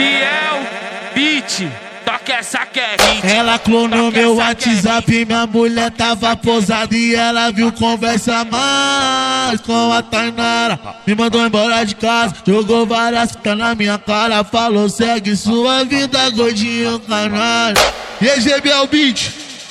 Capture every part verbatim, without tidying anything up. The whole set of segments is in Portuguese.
Fiel, beat, toca essa que é hit. Ela clonou meu WhatsApp, minha mulher tava posada e ela viu conversa mais com a Tainara. Me mandou embora de casa, jogou várias fitas na minha cara, falou segue sua vida, gordinho canalha. E aí, G B é o beat.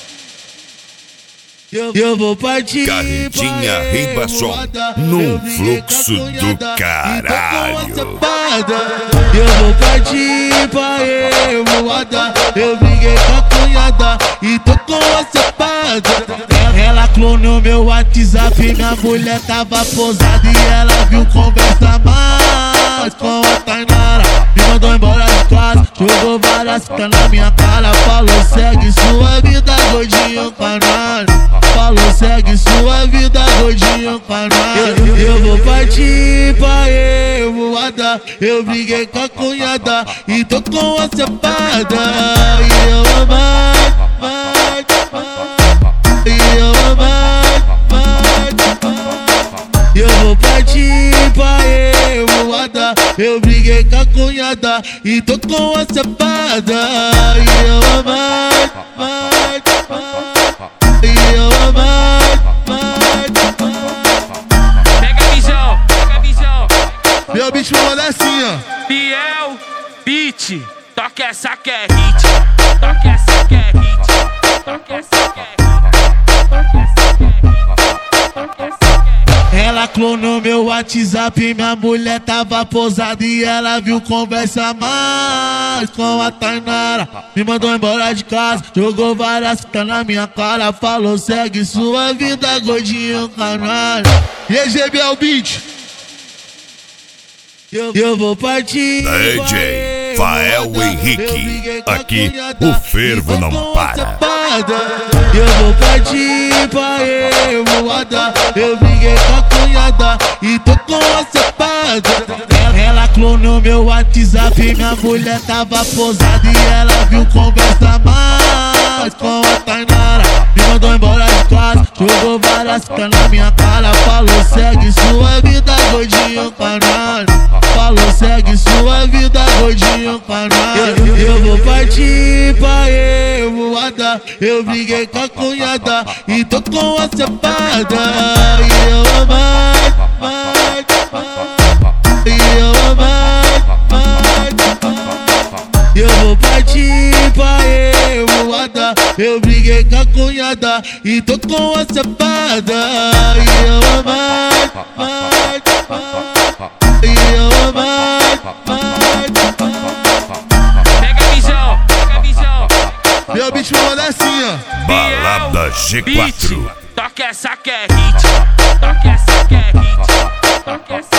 Eu, eu vou partir Carretinha Ribação num fluxo do caralho. Eu vou partir pra revoada. Eu briguei com a cunhada e tô com a cepada. Ela clonou meu WhatsApp, minha mulher tava posada e ela viu conversa mais com a Tainara. Me mandou embora de casa, jogou várias fitas na minha cara, falou segue sua vida, gordinho canalha. Falou segue sua vida, gordinho canalha. Eu, eu vou partir pra revoada. Eu briguei com a cunhada e tô com a cepada. E eu amai, vai, vai. E eu amai, vai, vai. Eu vou partir pra revoada. Eu briguei com a cunhada e tô com a cepada. E eu amai, vai, vai. E eu amai, vai, vai. Pega a visão, pega a visão. Meu bicho manda assim, ó. Fiel, beat, toca essa que é hit. Toca essa que é hit. Toca essa que é hit. Ela clonou meu WhatsApp, minha mulher tava posada e ela viu conversa mais com a Tainara. Me mandou embora de casa, jogou várias fitas na minha cara, falou segue sua vida, gordinho canalha. E aí, G B é o beat. Eu, eu vou partir. D J Fael Henrique, aqui o fervo não para. Eu vou partir pra revoada. Eu briguei com a cunhada e tô com a cepada. Ela clonou meu WhatsApp, minha mulher tava posada e ela viu conversa mais com a Tainara. Me mandou embora de casa, jogou várias fitas na minha cara, falou segue sua vida, gordinho canalha. Falou segue sua vida, gordinho canalha. Eu, eu vou partir pra revoada. Eu briguei com a cunhada e tô com a cepada. E eu amai, vai, vai. E eu amai, vai, vai. Eu vou partir pra revoada. Eu briguei com a cunhada e tô com a cepada. E eu amai, vai, vai. E eu amai, vai, vai. Pega a visão, pega a visão. Meu bicho manda assim, ó. Balada G quatro. Toca essa que é hit. Toca essa que é hit. Toca essa